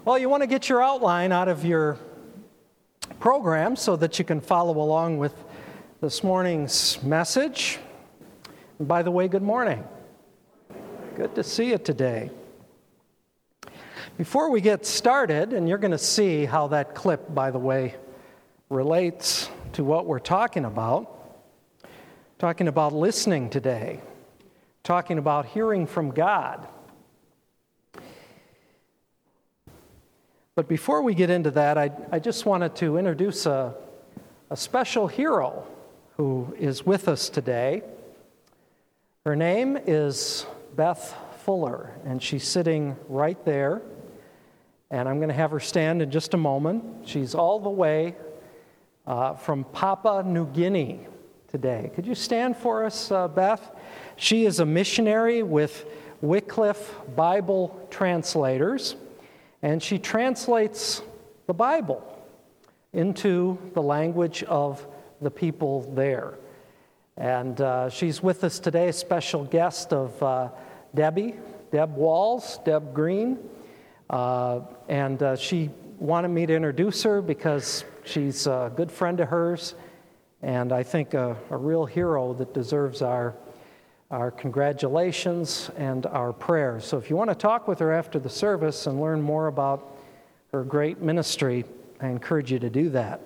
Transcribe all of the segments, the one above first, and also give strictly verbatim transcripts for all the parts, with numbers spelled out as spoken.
Well, you want to get your outline out of your program so that you can follow along with this morning's message. And by the way, good morning. Good to see you today. Before we get started, and you're going to see how that clip, by the way, relates to what we're talking about, talking about listening today, talking about hearing from God. But before we get into that, I, I just wanted to introduce a, a special hero who is with us today. Her name is Beth Fuller, and she's sitting right there. And I'm going to have her stand in just a moment. She's all the way uh, from Papua New Guinea today. Could you stand for us, uh, Beth? She is a missionary with Wycliffe Bible Translators. And she translates the Bible into the language of the people there. And uh, she's with us today, a special guest of uh, Debbie, Deb Walls, Deb Green. Uh, and uh, she wanted me to introduce her because she's a good friend of hers, and I think a, a real hero that deserves our Our congratulations and our prayers. So if you want to talk with her after the service and learn more about her great ministry, I encourage you to do that.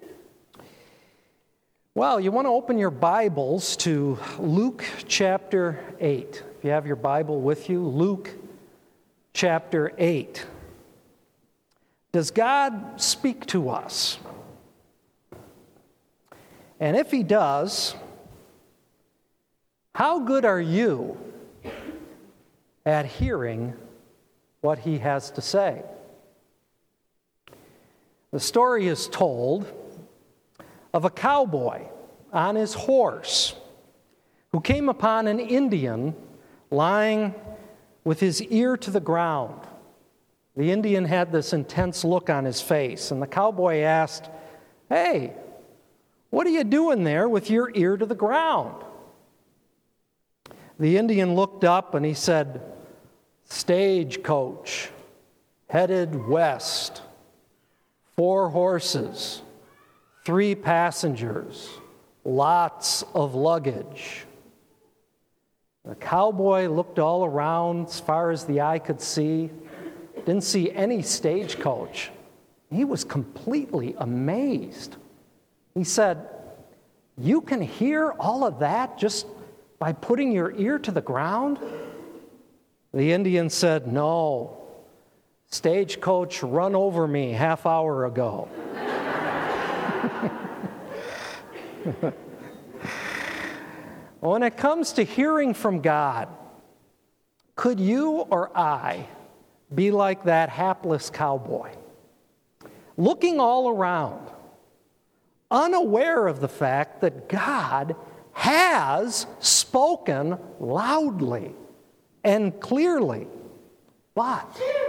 Well, you want to open your Bibles to Luke chapter eight. If you have your Bible with you, Luke chapter eight. Does God speak to us? And if He does, how good are you at hearing what He has to say? The story is told of a cowboy on his horse who came upon an Indian lying with his ear to the ground. The Indian had this intense look on his face, and the cowboy asked, "Hey, what are you doing there with your ear to the ground?" The Indian looked up and he said, "Stagecoach, headed west, four horses, three passengers, lots of luggage." The cowboy looked all around as far as the eye could see, didn't see any stagecoach. He was completely amazed. He said, "You can hear all of that just by putting your ear to the ground?" The Indian said, "No, stagecoach run over me half hour ago." When it comes to hearing from God, could you or I be like that hapless cowboy, looking all around, unaware of the fact that God has spoken loudly and clearly, but,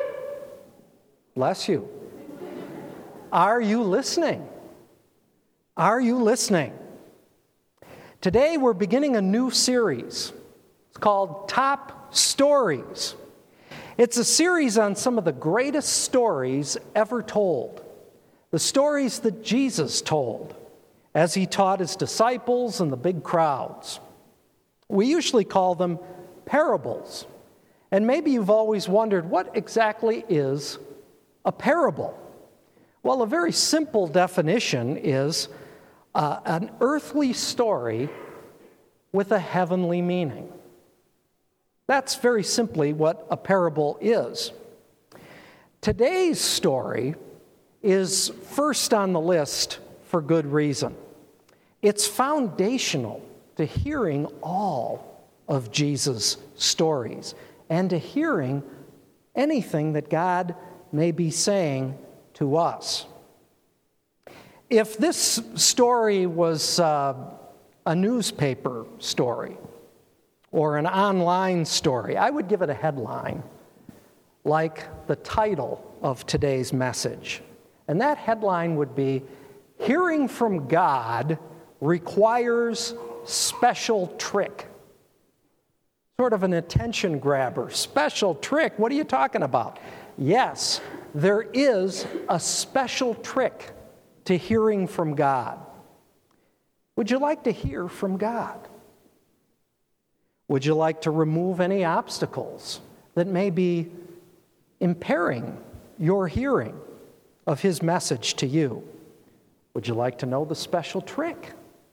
bless you, are you listening? Are you listening? Today we're beginning a new series. It's called Top Stories. It's a series on some of the greatest stories ever told, the stories that Jesus told as He taught His disciples and the big crowds. We usually call them parables. And maybe you've always wondered, what exactly is a parable? Well, a very simple definition is uh, an earthly story with a heavenly meaning. That's very simply what a parable is. Today's story is first on the list for good reason. It's foundational to hearing all of Jesus' stories and to hearing anything that God may be saying to us. If this story was uh, a newspaper story or an online story, I would give it a headline like the title of today's message. And that headline would be, "Hearing from God requires special trick." Sort of an attention grabber. Special trick? What are you talking about? Yes, there is a special trick to hearing from God. Would you like to hear from God? Would you like to remove any obstacles that may be impairing your hearing of His message to you? Would you like to know the special trick?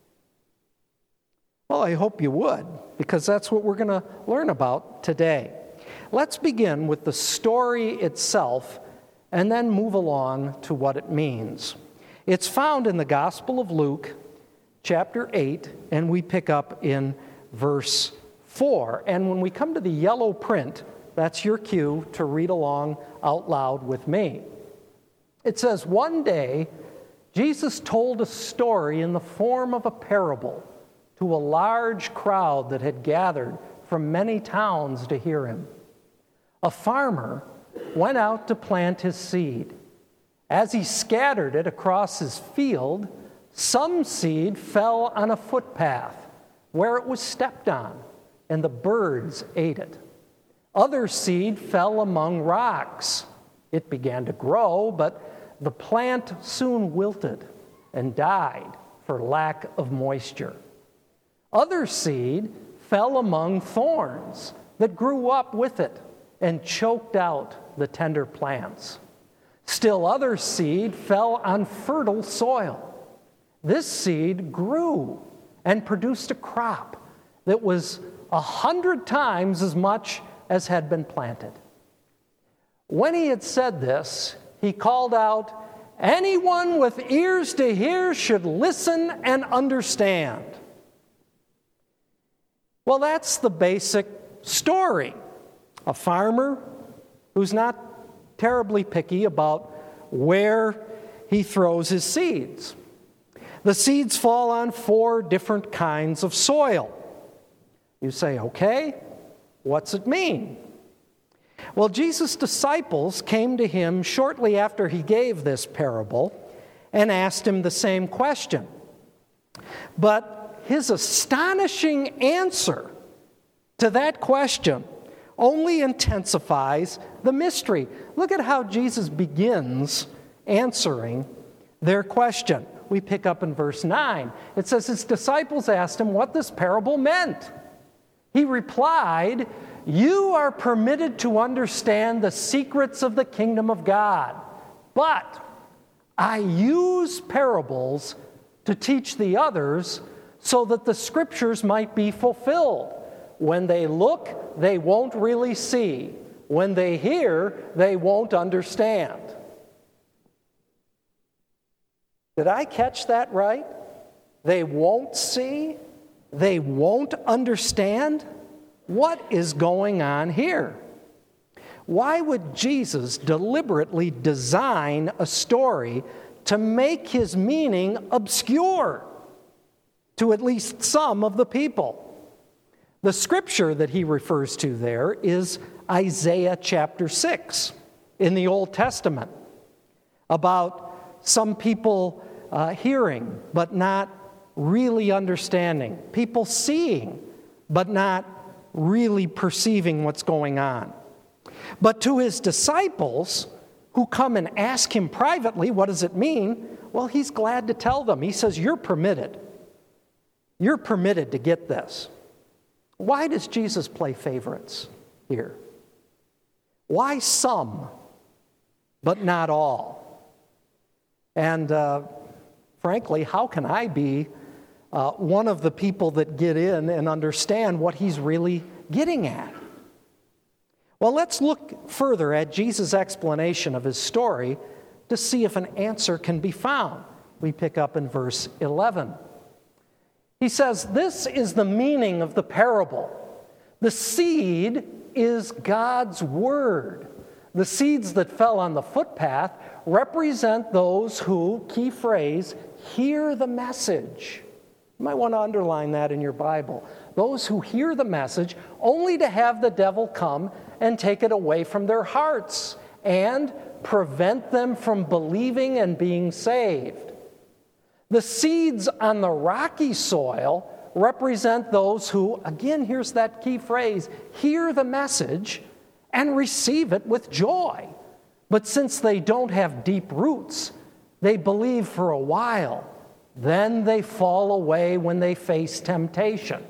Well, I hope you would, because that's what we're going to learn about today. Let's begin with the story itself and then move along to what it means. It's found in the Gospel of Luke, chapter eight, and we pick up in verse four. And when we come to the yellow print, that's your cue to read along out loud with me. It says, "One day, Jesus told a story in the form of a parable to a large crowd that had gathered from many towns to hear him. A farmer went out to plant his seed. As he scattered it across his field, some seed fell on a footpath where it was stepped on, and the birds ate it. Other seed fell among rocks. It began to grow, but the plant soon wilted and died for lack of moisture. Other seed fell among thorns that grew up with it and choked out the tender plants. Still other seed fell on fertile soil. This seed grew and produced a crop that was a hundred times as much as had been planted. When he had said this, he called out, 'Anyone with ears to hear should listen and understand.'" Well, that's the basic story. A farmer who's not terribly picky about where he throws his seeds. The seeds fall on four different kinds of soil. You say, okay, what's it mean? Well, Jesus' disciples came to him shortly after he gave this parable and asked him the same question. But his astonishing answer to that question only intensifies the mystery. Look at how Jesus begins answering their question. We pick up in verse nine. It says, his disciples asked him what this parable meant. He replied, "You are permitted to understand the secrets of the kingdom of God, but I use parables to teach the others so that the scriptures might be fulfilled. When they look, they won't really see. When they hear, they won't understand." Did I catch that right? They won't see? They won't understand? What is going on here? Why would Jesus deliberately design a story to make his meaning obscure to at least some of the people? The scripture that he refers to there is Isaiah chapter six in the Old Testament, about some people uh, hearing but not really understanding, people seeing but not really perceiving what's going on. But to his disciples who come and ask him privately, what does it mean? Well, he's glad to tell them. He says, you're permitted. You're permitted to get this. Why does Jesus play favorites here? Why some, but not all? And uh, frankly, how can I be uh, one of the people that get in and understand what he's really getting at? Well, let's look further at Jesus' explanation of his story to see if an answer can be found. We pick up in verse eleven. He says, "This is the meaning of the parable. The seed is God's word. The seeds that fell on the footpath represent those who," key phrase, "hear the message." You might want to underline that in your Bible. Those who hear the message only to have the devil come and take it away from their hearts and prevent them from believing and being saved. The seeds on the rocky soil represent those who, again, here's that key phrase, hear the message and receive it with joy. But since they don't have deep roots, they believe for a while. Then they fall away when they face temptation.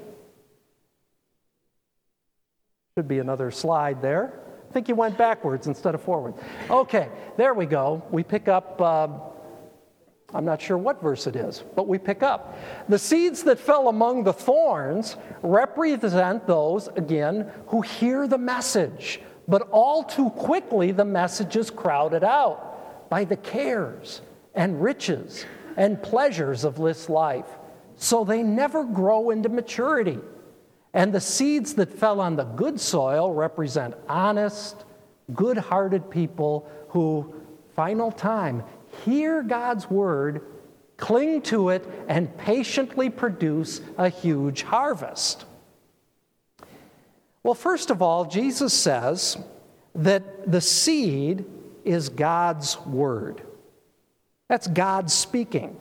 Should be another slide there. I think you went backwards instead of forward. Okay, there we go. We pick up, uh, I'm not sure what verse it is, but we pick up. The seeds that fell among the thorns represent those, again, who hear the message, but all too quickly the message is crowded out by the cares and riches and pleasures of this life, so they never grow into maturity. And the seeds that fell on the good soil represent honest, good-hearted people who, final time, hear God's word, cling to it, and patiently produce a huge harvest. Well, first of all, Jesus says that the seed is God's word. That's God speaking.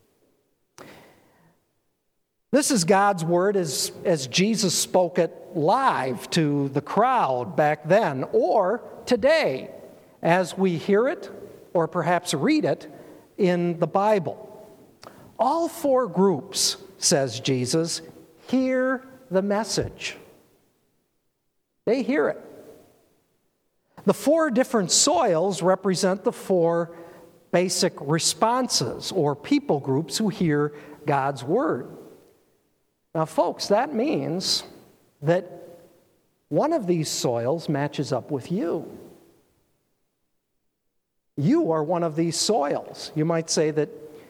This is God's word as, as Jesus spoke it live to the crowd back then, or today as we hear it or perhaps read it in the Bible. All four groups, says Jesus, hear the message. They hear it. The four different soils represent the four basic responses or people groups who hear God's word. Now, folks, that means that one of these soils matches up with you. You are one of these soils. You might say that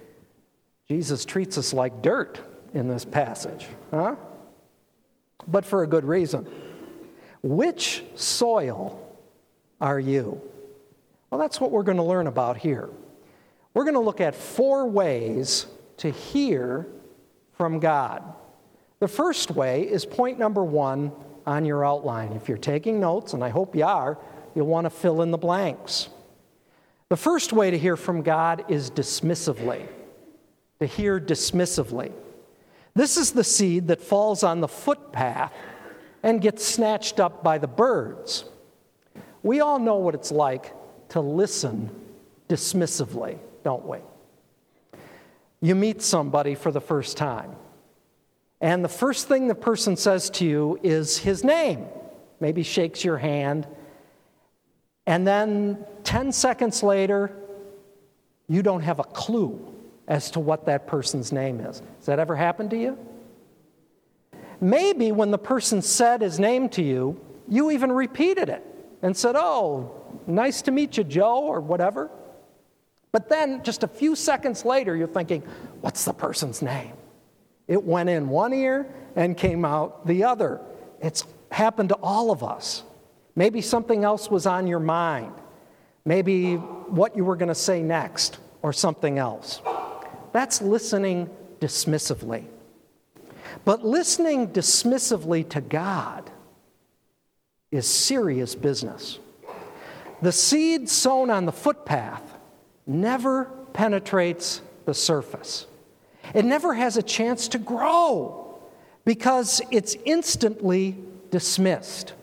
Jesus treats us like dirt in this passage, huh? But for a good reason. Which soil are you? Well, that's what we're going to learn about here. We're going to look at four ways to hear from God. The first way is point number one on your outline. If you're taking notes, and I hope you are, you'll want to fill in the blanks. The first way to hear from God is dismissively, to hear dismissively. This is the seed that falls on the footpath and gets snatched up by the birds. We all know what it's like to listen dismissively, don't we? You meet somebody for the first time, and the first thing the person says to you is his name, maybe shakes your hand, and then ten seconds later, you don't have a clue as to what that person's name is. Has that ever happened to you? Maybe when the person said his name to you, you even repeated it and said, "Oh, nice to meet you, Joe," or whatever. But then just a few seconds later, you're thinking, what's the person's name? It went in one ear and came out the other. It's happened to all of us. Maybe something else was on your mind. Maybe what you were going to say next or something else. That's listening dismissively. But listening dismissively to God is serious business. The seed sown on the footpath never penetrates the surface. It never has a chance to grow because it's instantly dismissed.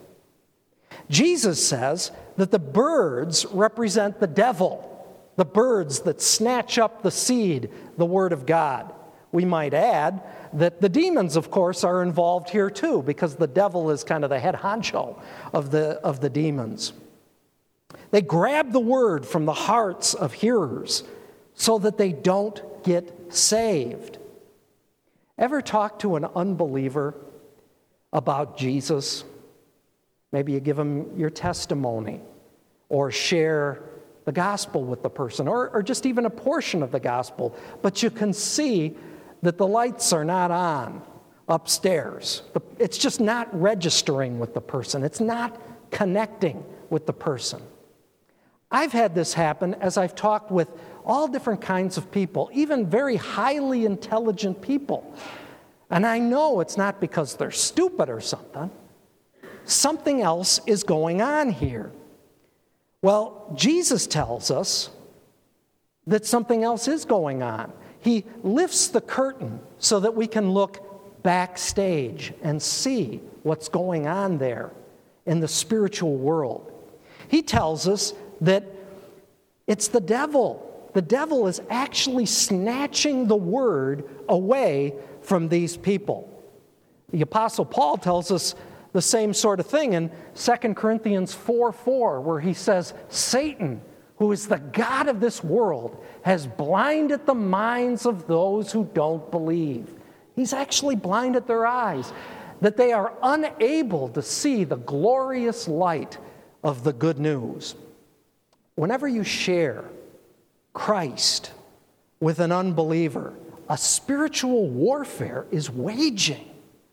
Jesus says that the birds represent the devil, the birds that snatch up the seed, the Word of God. We might add that the demons, of course, are involved here too, because the devil is kind of the head honcho of the, of the demons. They grab the word from the hearts of hearers so that they don't get saved. Ever talk to an unbeliever about Jesus? Maybe you give them your testimony or share the gospel with the person, or, or just even a portion of the gospel, but you can see that the lights are not on upstairs. It's just not registering with the person. It's not connecting with the person. I've had this happen as I've talked with all different kinds of people, even very highly intelligent people. And I know it's not because they're stupid or something. Something else is going on here. Well, Jesus tells us that something else is going on. He lifts the curtain so that we can look backstage and see what's going on there in the spiritual world. He tells us that It's the devil. The devil is actually snatching the word away from these people. The Apostle Paul tells us the same sort of thing in Second Corinthians four four, where he says, Satan, who is the god of this world, has blinded the minds of those who don't believe. He's actually blinded their eyes, that they are unable to see the glorious light of the good news. Whenever you share Christ with an unbeliever, a spiritual warfare is waging.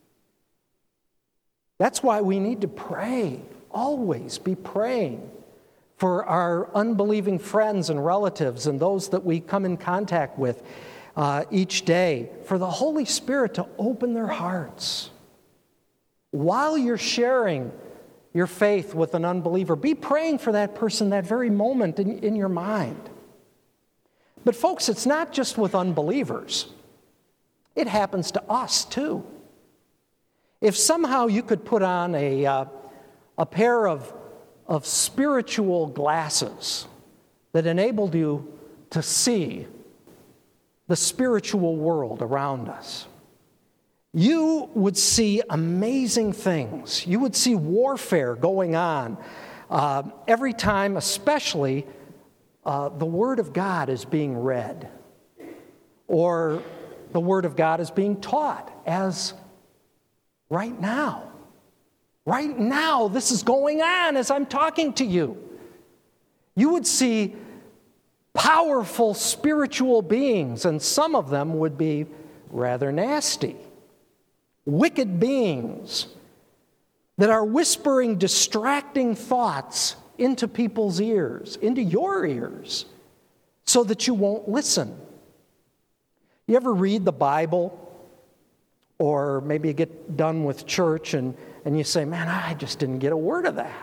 That's why we need to pray, always be praying for our unbelieving friends and relatives and those that we come in contact with uh, each day, for the Holy Spirit to open their hearts. While you're sharing your faith with an unbeliever, be praying for that person that very moment in, in your mind. But folks, it's not just with unbelievers. It happens to us too. If somehow you could put on a, uh, a pair of, of spiritual glasses that enabled you to see the spiritual world around us, you would see amazing things. You would see warfare going on uh, every time, especially uh, the Word of God is being read or the Word of God is being taught, as right now. Right now, this is going on as I'm talking to you. You would see powerful spiritual beings, and some of them would be rather nasty. Wicked beings that are whispering distracting thoughts into people's ears, into your ears, so that you won't listen. You ever read the Bible? Or maybe you get done with church and, and you say, man, I just didn't get a word of that.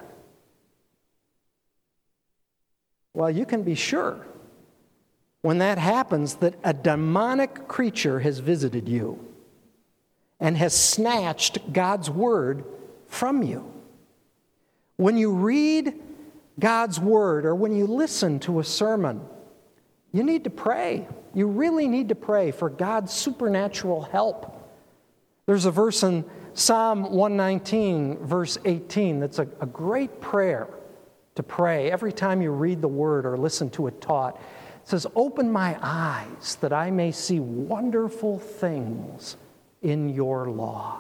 Well, you can be sure when that happens that a demonic creature has visited you and has snatched God's word from you. When you read God's word or when you listen to a sermon, you need to pray. You really need to pray for God's supernatural help. There's a verse in Psalm one nineteen, verse eighteen, that's a, a great prayer to pray every time you read the word or listen to it taught. It says, open my eyes that I may see wonderful things in your law.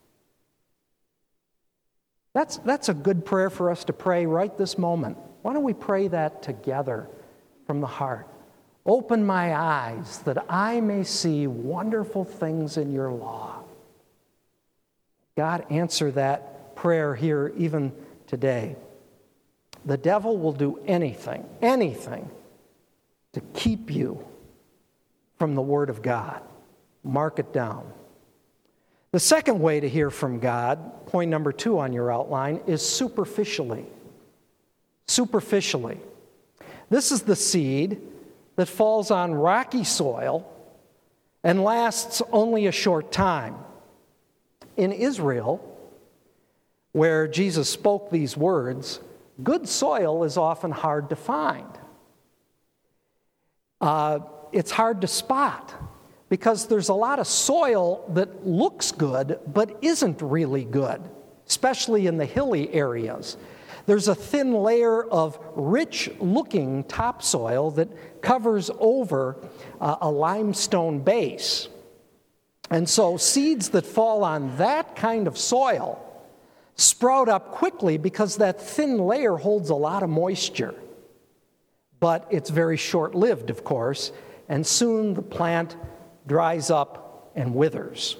That's, that's a good prayer for us to pray right this moment. Why don't we pray that together from the heart? Open my eyes that I may see wonderful things in your law. God, answer that prayer here even today. The devil will do anything, anything to keep you from the Word of God. Mark it down. The second way to hear from God, point number two on your outline, is superficially. Superficially. This is the seed that falls on rocky soil and lasts only a short time. In Israel, where Jesus spoke these words, good soil is often hard to find. Uh, it's hard to spot because there's a lot of soil that looks good but isn't really good, especially in the hilly areas. There's a thin layer of rich-looking topsoil that covers over uh, a limestone base. And so seeds that fall on that kind of soil sprout up quickly because that thin layer holds a lot of moisture. But it's very short-lived, of course, and soon the plant dries up and withers.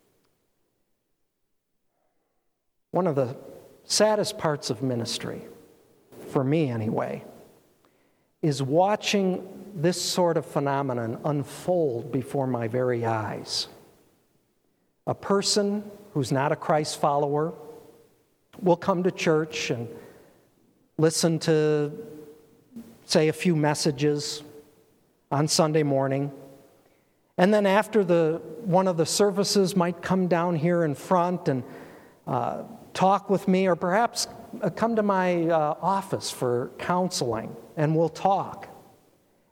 One of the saddest parts of ministry, for me anyway, is watching this sort of phenomenon unfold before my very eyes. A person who's not a Christ follower will come to church and listen to, say, a few messages on Sunday morning. And then after the one of the services might come down here in front and uh, talk with me, or perhaps come to my uh, office for counseling, and we'll talk.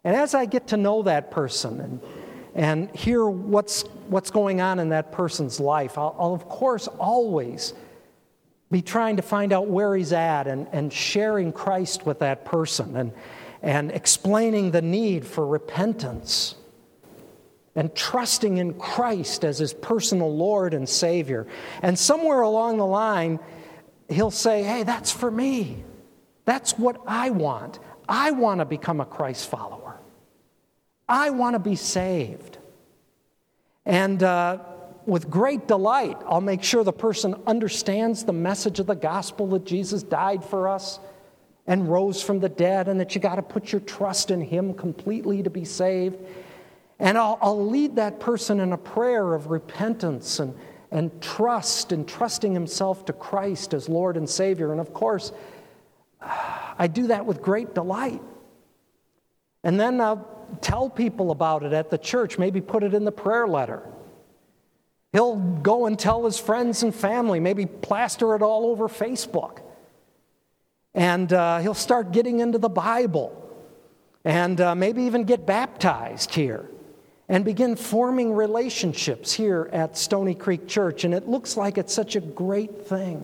And as I get to know that person and, and hear what's, what's going on in that person's life, I'll, I'll of course always be trying to find out where he's at and, and sharing Christ with that person and, and explaining the need for repentance and trusting in Christ as his personal Lord and Savior. And somewhere along the line, he'll say, hey, that's for me. That's what I want. I want to become a Christ follower. I want to be saved. And uh, with great delight, I'll make sure the person understands the message of the gospel that Jesus died for us and rose from the dead, and that you got to put your trust in him completely to be saved. And I'll, I'll lead that person in a prayer of repentance and, and trust and trusting himself to Christ as Lord and Savior. And of course, I do that with great delight. And then I'll tell people about it at the church, maybe put it in the prayer letter. He'll go and tell his friends and family, maybe plaster it all over Facebook. And uh, he'll start getting into the Bible and uh, maybe even get baptized here and begin forming relationships here at Stony Creek Church. And it looks like it's such a great thing.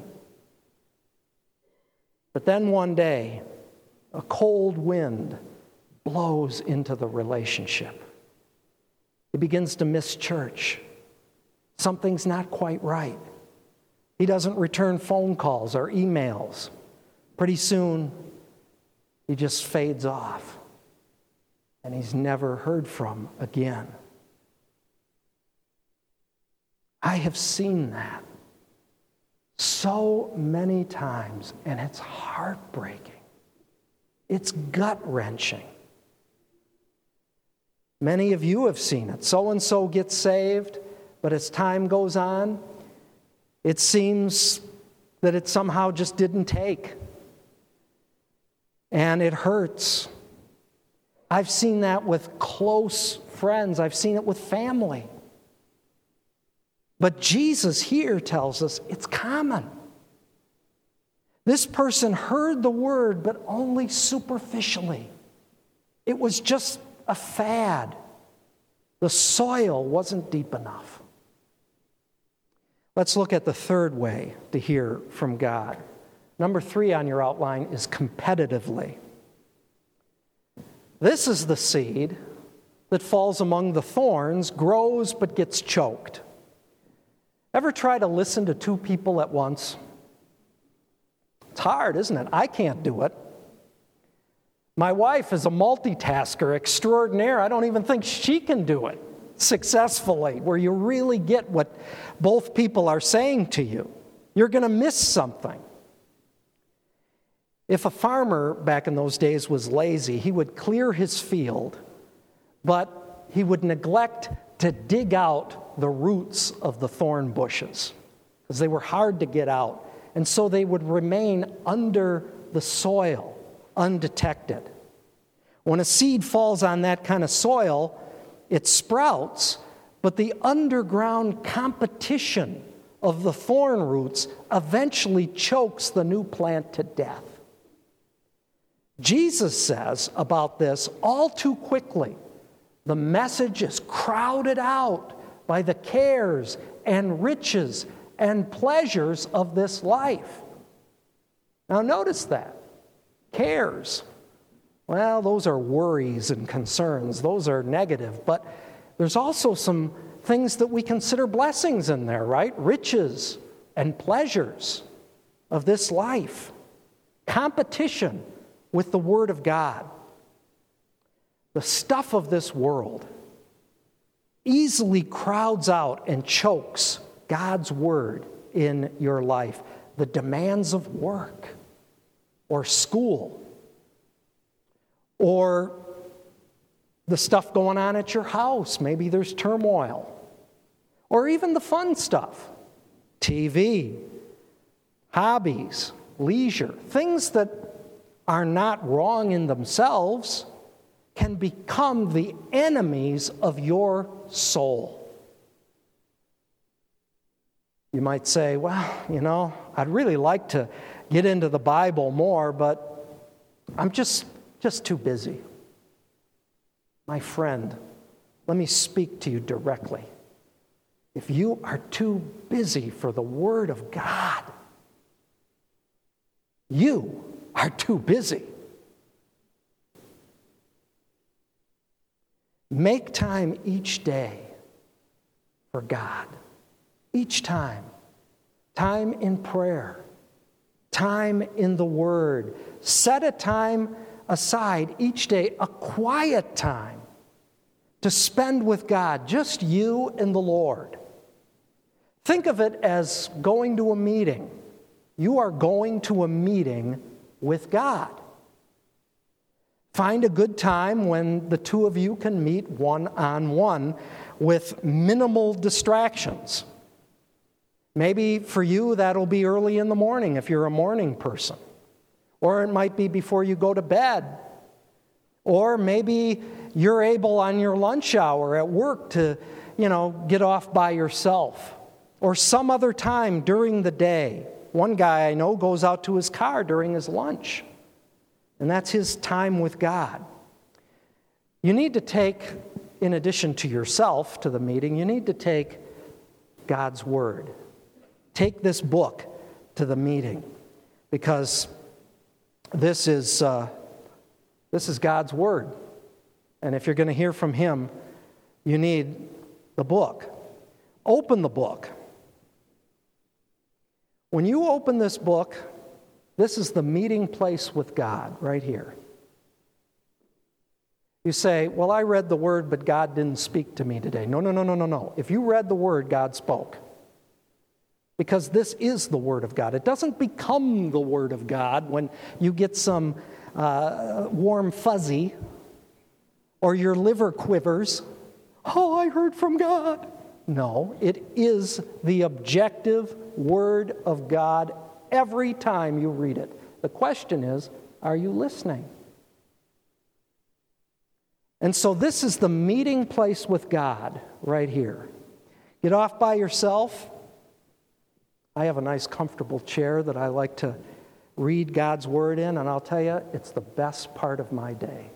But then one day, a cold wind blows into the relationship. He begins to miss church. Something's not quite right. He doesn't return phone calls or emails. Pretty soon, he just fades off, and he's never heard from again. I have seen that so many times, and it's heartbreaking. It's gut-wrenching. Many of you have seen it. So-and-so gets saved, but as time goes on, it seems that it somehow just didn't take. And it hurts. I've seen that with close friends. I've seen it with family. But Jesus here tells us it's common. This person heard the word, but only superficially. It was just a fad. The soil wasn't deep enough. Let's look at the third way to hear from God. Number three on your outline is competitively. This is the seed that falls among the thorns, grows but gets choked. Ever try to listen to two people at once? It's hard, isn't it? I can't do it. My wife is a multitasker extraordinaire. I don't even think she can do it successfully, where you really get what both people are saying to you. You're going to miss something. If a farmer back in those days was lazy, he would clear his field, but he would neglect to dig out the roots of the thorn bushes because they were hard to get out. And so they would remain under the soil, undetected. When a seed falls on that kind of soil, it sprouts, but the underground competition of the thorn roots eventually chokes the new plant to death. Jesus says about this all too quickly, the message is crowded out by the cares and riches and pleasures of this life. Now notice that. Cares. Well, those are worries and concerns. Those are negative. But there's also some things that we consider blessings in there, right? Riches and pleasures of this life. Competition with the Word of God. The stuff of this world easily crowds out and chokes God's Word in your life. The demands of work or school or the stuff going on at your house. Maybe there's turmoil. Or even the fun stuff. T V, hobbies, leisure, things that are not wrong in themselves can become the enemies of your soul. You might say, well, you know, I'd really like to get into the Bible more, but I'm just, just too busy. My friend, let me speak to you directly. If you are too busy for the Word of God, you are too busy. Make time each day for God. Each time. Time in prayer. Time in the Word. Set a time aside each day, a quiet time to spend with God, just you and the Lord. Think of it as going to a meeting. You are going to a meeting with God. Find a good time when the two of you can meet one-on-one with minimal distractions. Maybe for you that'll be early in the morning if you're a morning person. Or it might be before you go to bed. Or maybe you're able on your lunch hour at work to, you know, get off by yourself. Or some other time during the day. One guy I know goes out to his car during his lunch. And that's his time with God. You need to take, in addition to yourself, to the meeting, you need to take God's Word. Take this book to the meeting. Because this is, uh, this is God's Word. And if you're going to hear from Him, you need the book. Open the book. When you open this book, this is the meeting place with God, right here. You say, well, I read the Word, but God didn't speak to me today. No, no, no, no, no, no. If you read the Word, God spoke. Because this is the Word of God. It doesn't become the Word of God when you get some uh, warm fuzzy or your liver quivers. Oh, I heard from God. No, it is the objective Word of God every time you read it. The question is, are you listening? And so this is the meeting place with God right here. Get off by yourself. I have a nice comfortable chair that I like to read God's Word in, and I'll tell you, it's the best part of my day.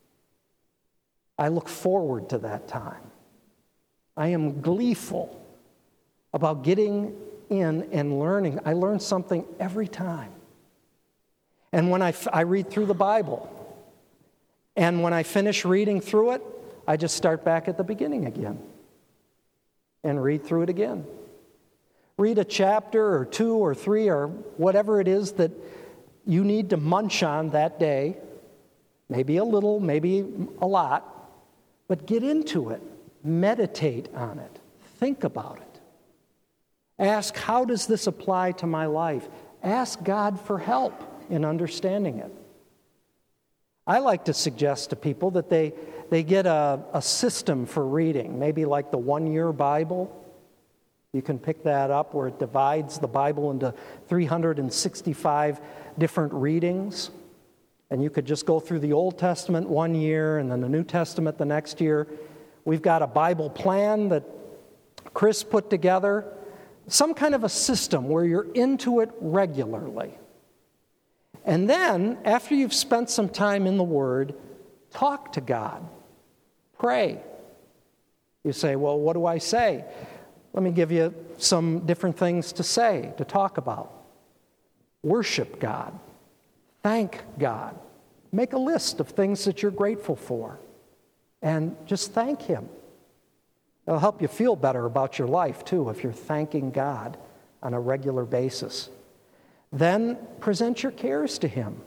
I look forward to that time. I am gleeful about getting in and learning. I learn something every time. And when I, f- I read through the Bible, and when I finish reading through it, I just start back at the beginning again and read through it again. Read a chapter or two or three or whatever it is that you need to munch on that day. Maybe a little, maybe a lot, but get into it. Meditate on it. Think about it. Ask, how does this apply to my life? Ask God for help in understanding it. I like to suggest to people that they, they get a, a system for reading, maybe like the one-year Bible. You can pick that up where it divides the Bible into three hundred sixty-five different readings. And you could just go through the Old Testament one year and then the New Testament the next year. We've got a Bible plan that Chris put together, some kind of a system where you're into it regularly. And then, after you've spent some time in the Word, talk to God. Pray. You say, well, what do I say? Let me give you some different things to say, to talk about. Worship God. Thank God. Make a list of things that you're grateful for. And just thank Him. It'll help you feel better about your life, too, if you're thanking God on a regular basis. Then present your cares to Him.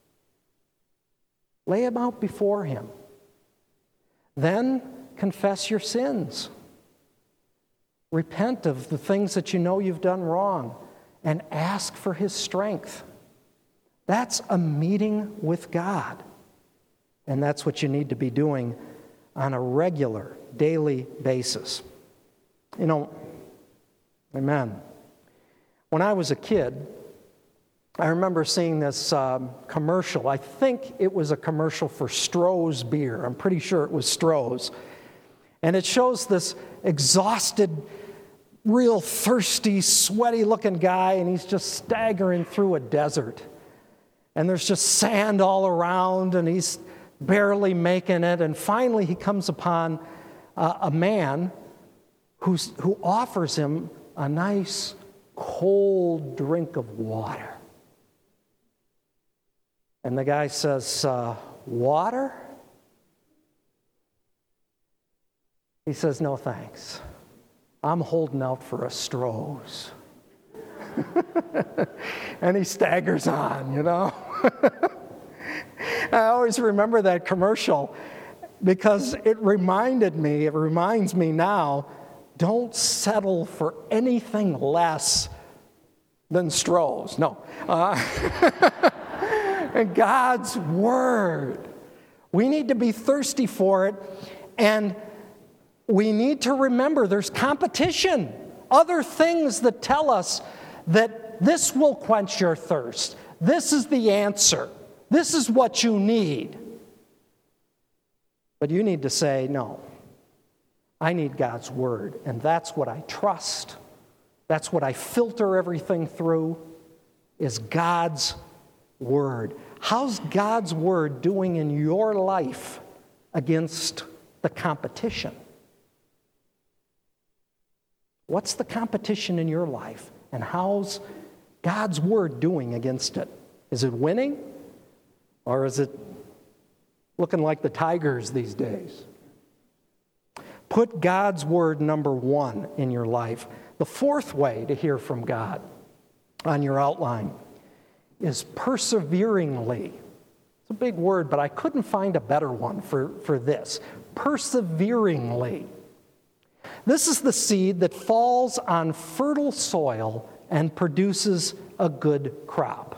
Lay them out before Him. Then confess your sins. Repent of the things that you know you've done wrong and ask for His strength. That's a meeting with God. And that's what you need to be doing on a regular, daily basis. You know, amen. When I was a kid, I remember seeing this um, commercial. I think it was a commercial for Stroh's beer. I'm pretty sure it was Stroh's. And it shows this exhausted, real thirsty, sweaty-looking guy, and he's just staggering through a desert. And there's just sand all around, and he's barely making it, and finally he comes upon uh, a man who's, who offers him a nice cold drink of water. And the guy says, uh, water? He says, no thanks. I'm holding out for a Stroh's. And he staggers on, you know. I always remember that commercial because it reminded me, it reminds me now, don't settle for anything less than Stroh's. No. Uh, and God's Word. We need to be thirsty for it, and we need to remember there's competition. Other things that tell us that this will quench your thirst. This is the answer. This is what you need. But you need to say, no, I need God's Word, and that's what I trust. That's what I filter everything through, is God's Word. How's God's Word doing in your life against the competition? What's the competition in your life, and how's God's Word doing against it? Is it winning, or is it looking like the Tigers these days? Put God's Word number one in your life. The fourth way to hear from God on your outline is perseveringly. It's a big word, but I couldn't find a better one for, for this. Perseveringly. This is the seed that falls on fertile soil and produces a good crop.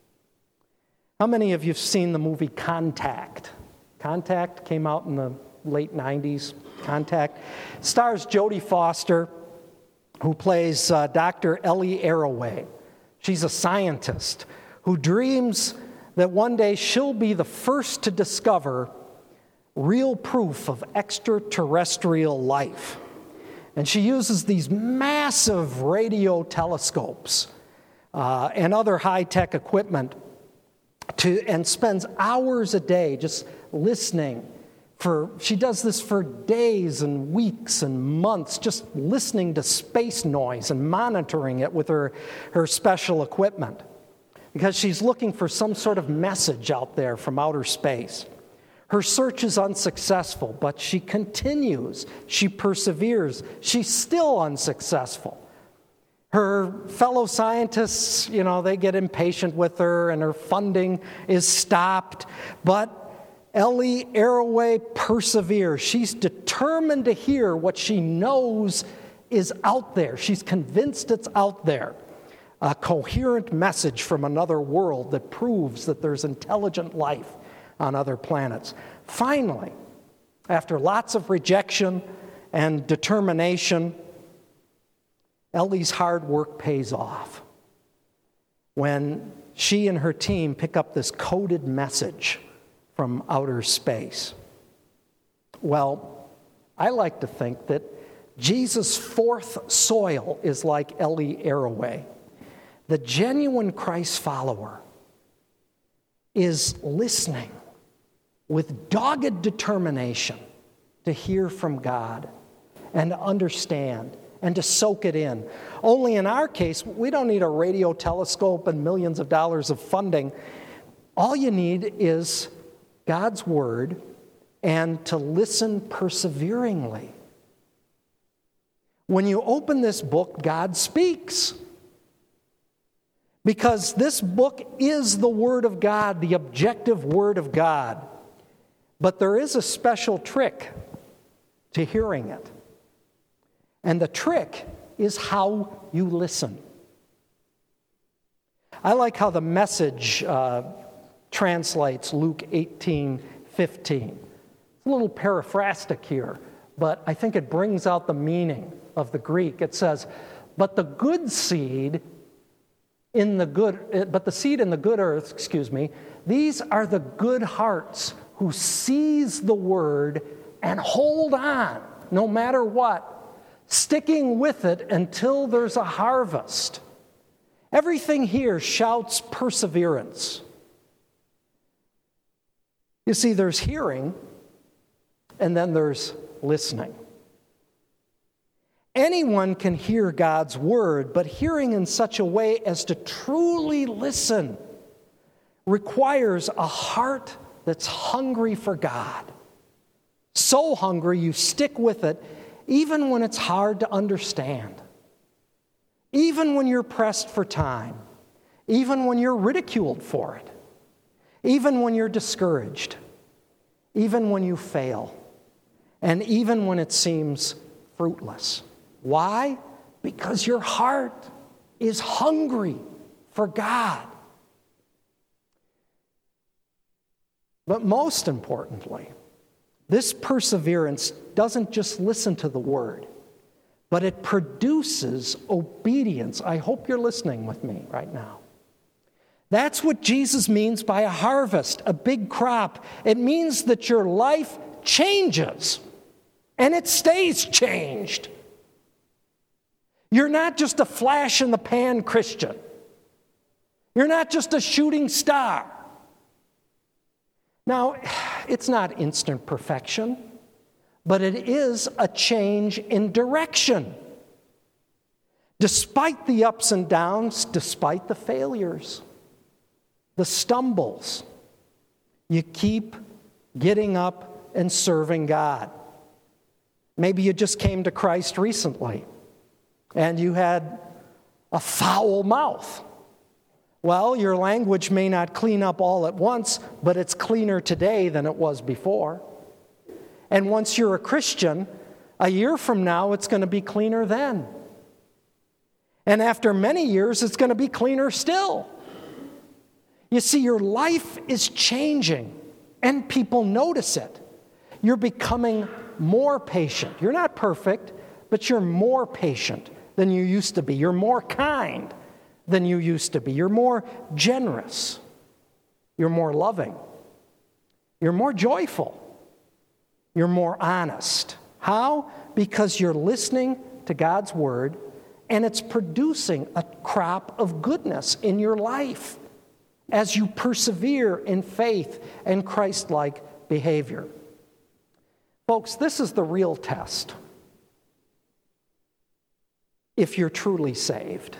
How many of you have seen the movie Contact? Contact came out in the late nineties. Contact stars Jodie Foster, who plays uh, Doctor Ellie Arroway. She's a scientist who dreams that one day she'll be the first to discover real proof of extraterrestrial life. And she uses these massive radio telescopes uh, and other high-tech equipment to, and spends hours a day just listening. For, she does this for days and weeks and months, just listening to space noise and monitoring it with her, her special equipment, because she's looking for some sort of message out there from outer space. Her search is unsuccessful, but she continues. She perseveres. She's still unsuccessful. Her fellow scientists, you know, they get impatient with her, and her funding is stopped. But Ellie Arroway perseveres. She's determined to hear what she knows is out there. She's convinced it's out there. A coherent message from another world that proves that there's intelligent life on other planets. Finally, after lots of rejection and determination, Ellie's hard work pays off when she and her team pick up this coded message from outer space. Well, I like to think that Jesus' fourth soil is like Ellie Arroway. The genuine Christ follower is listening with dogged determination to hear from God and to understand and to soak it in. Only in our case, we don't need a radio telescope and millions of dollars of funding. All you need is God's Word and to listen perseveringly. When you open this book, God speaks. Because this book is the Word of God, the objective Word of God. But there is a special trick to hearing it. And the trick is how you listen. I like how the Message uh, translates Luke eighteen fifteen. It's a little paraphrastic here, but I think it brings out the meaning of the Greek. It says, but the good seed in the good, but the seed in the good earth, excuse me, these are the good hearts who seize the word and hold on no matter what, sticking with it until there's a harvest. Everything here shouts perseverance. You see, there's hearing, and then there's listening. Anyone can hear God's word, but hearing in such a way as to truly listen requires a heart that's hungry for God. So hungry you stick with it even when it's hard to understand. Even when you're pressed for time. Even when you're ridiculed for it. Even when you're discouraged. Even when you fail. And even when it seems fruitless. Why? Because your heart is hungry for God. But most importantly, this perseverance doesn't just listen to the word, but it produces obedience. I hope you're listening with me right now. That's what Jesus means by a harvest, a big crop. It means that your life changes, and it stays changed. You're not just a flash in the pan Christian. You're not just a shooting star. Now, it's not instant perfection, but it is a change in direction. Despite the ups and downs, despite the failures, the stumbles, you keep getting up and serving God. Maybe you just came to Christ recently and you had a foul mouth. Well, your language may not clean up all at once, but it's cleaner today than it was before. And once you're a Christian, a year from now, it's going to be cleaner then. And after many years, it's going to be cleaner still. You see, your life is changing, and people notice it. You're becoming more patient. You're not perfect, but you're more patient than you used to be. You're more kind than you used to be. You're more generous. You're more loving. You're more joyful. You're more honest. How? Because you're listening to God's word, and it's producing a crop of goodness in your life as you persevere in faith and Christ-like behavior. Folks, this is the real test if you're truly saved.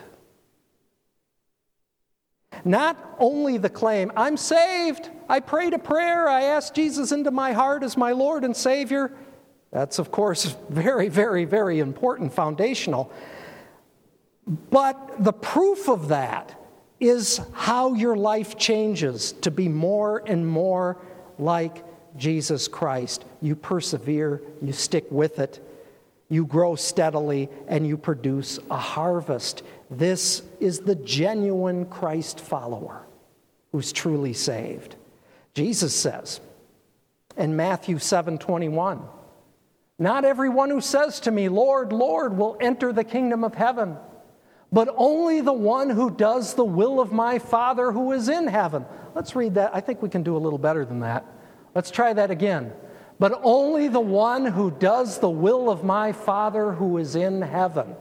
Not only the claim, I'm saved, I prayed a prayer, I asked Jesus into my heart as my Lord and Savior. That's, of course, very, very, very important, foundational. But the proof of that is how your life changes to be more and more like Jesus Christ. You persevere, you stick with it, you grow steadily, and you produce a harvest. This is the genuine Christ follower who's truly saved. Jesus says in Matthew seven twenty-one, "Not everyone who says to me, 'Lord, Lord,' will enter the kingdom of heaven, but only the one who does the will of my Father who is in heaven." Let's read that. I think we can do a little better than that. Let's try that again. "But only the one who does the will of my Father who is in heaven."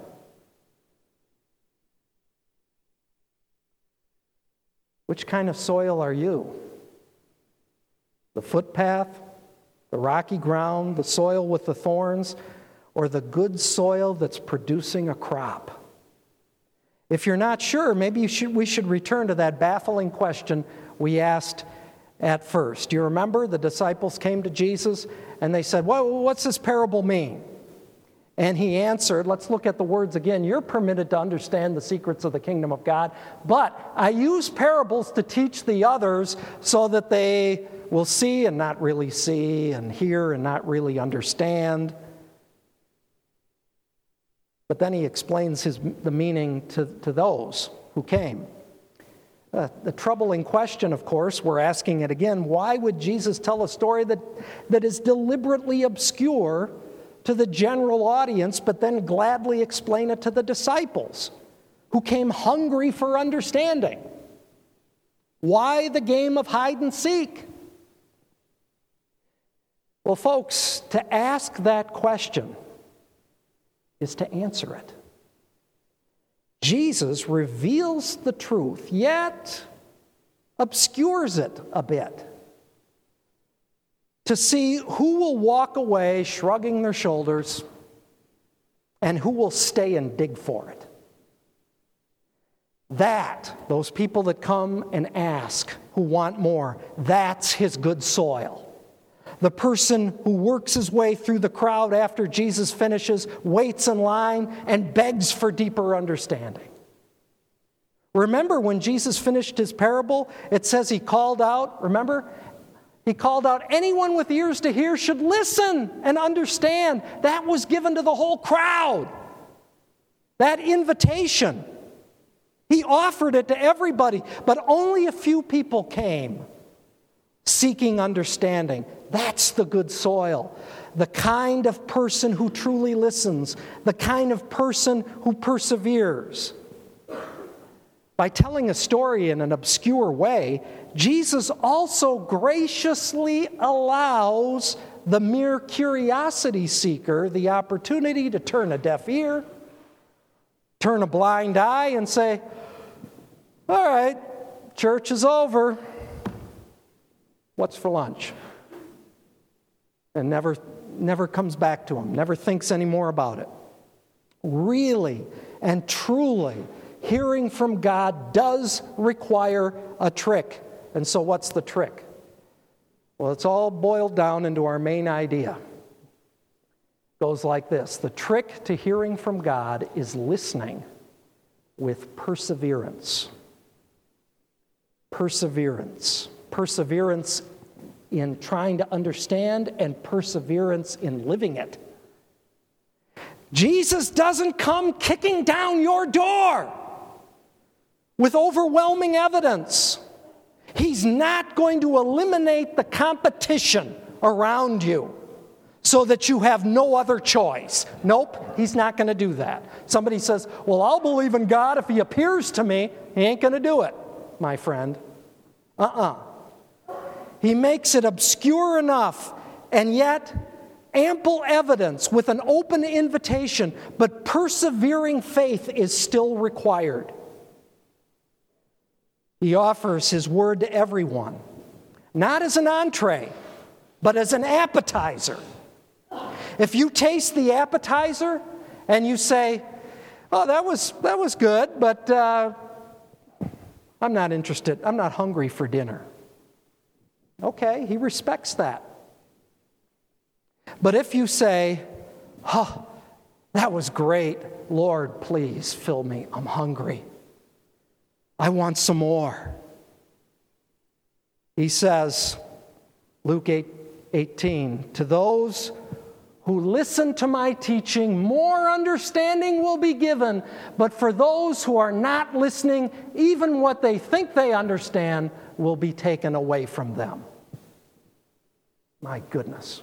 Which kind of soil are you? The footpath, the rocky ground, the soil with the thorns, or the good soil that's producing a crop? If you're not sure, maybe you should, we should return to that baffling question we asked at first. Do you remember the disciples came to Jesus and they said, well, what's this parable mean? And he answered, let's look at the words again. "You're permitted to understand the secrets of the kingdom of God, but I use parables to teach the others so that they will see and not really see, and hear and not really understand." But then he explains his, the meaning to, to those who came. Uh, the troubling question, of course, we're asking it again, why would Jesus tell a story that, that is deliberately obscure to the general audience, but then gladly explain it to the disciples who came hungry for understanding? Why the game of hide and seek? Well, folks, to ask that question is to answer it. Jesus reveals the truth, yet obscures it a bit. to see who will walk away shrugging their shoulders and who will stay and dig for it. That, those people that come and ask, who want more, that's his good soil. The person who works his way through the crowd after Jesus finishes, waits in line, and begs for deeper understanding. Remember when Jesus finished his parable, it says he called out, remember? He called out, anyone with ears to hear should listen and understand. That was given to the whole crowd. That invitation. He offered it to everybody, but only a few people came seeking understanding. That's the good soil. The kind of person who truly listens. The kind of person who perseveres. By telling a story in an obscure way, Jesus also graciously allows the mere curiosity seeker the opportunity to turn a deaf ear, turn a blind eye, and say, all right, church is over. What's for lunch? And never, never comes back to him, never thinks any more about it. Really and truly, hearing from God does require a trick. And so what's the trick? Well, it's all boiled down into our main idea. It goes like this. The trick to hearing from God is listening with perseverance. Perseverance. Perseverance in trying to understand and perseverance in living it. Jesus doesn't come kicking down your door with overwhelming evidence. He's not going to eliminate the competition around you so that you have no other choice. Nope, he's not going to do that. Somebody says, well, I'll believe in God if he appears to me. He ain't going to do it, my friend. Uh-uh. He makes it obscure enough and yet ample evidence with an open invitation, but persevering faith is still required. He offers his word to everyone, not as an entree, but as an appetizer. If you taste the appetizer and you say, oh, that was, that was good, but uh, I'm not interested. I'm not hungry for dinner. Okay, he respects that. But if you say, oh, that was great, Lord, please fill me. I'm hungry. I want some more. He says, Luke eight eighteen, to those who listen to my teaching, more understanding will be given. But for those who are not listening, even what they think they understand will be taken away from them. My goodness.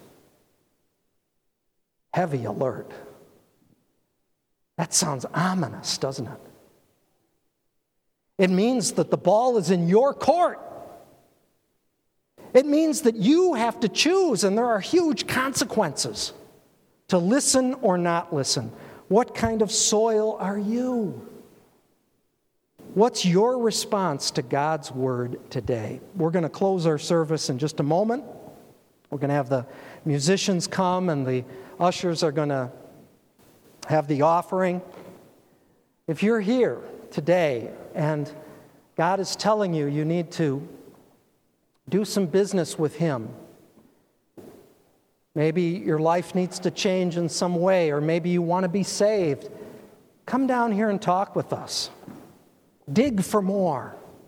Heavy alert. That sounds ominous, doesn't it? It means that the ball is in your court. It means that you have to choose, and there are huge consequences to listen or not listen. What kind of soil are you? What's your response to God's word today? We're going to close our service in just a moment. We're going to have the musicians come, and the ushers are going to have the offering. If you're here today and God is telling you you need to do some business with him, maybe your life needs to change in some way, or maybe you want to be saved, come down here and talk with us. Dig for more.